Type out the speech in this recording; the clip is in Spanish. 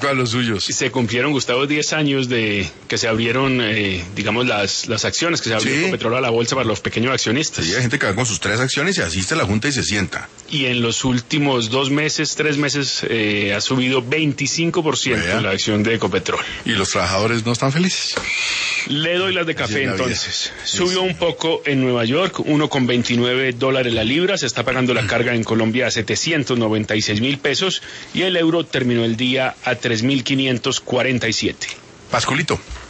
conozco a los suyos. Se cumplieron, Gustavo, 10 años de que se abrieron, digamos, las acciones, que se abrió Ecopetrol a la bolsa para los pequeños accionistas. Sí, hay gente que va con sus 3 acciones y asiste a la junta y se sienta. Y en los últimos 2 meses, 3 meses, ha subido 25% la acción de Ecopetrol. ¿Y los trabajadores no están felices? Le doy las de café entonces. Subió un poco en Nueva York, $1.29 la libra, se está pagando la carga en Colombia a 796.000 pesos y el euro terminó el día a 3.547. Pascualito.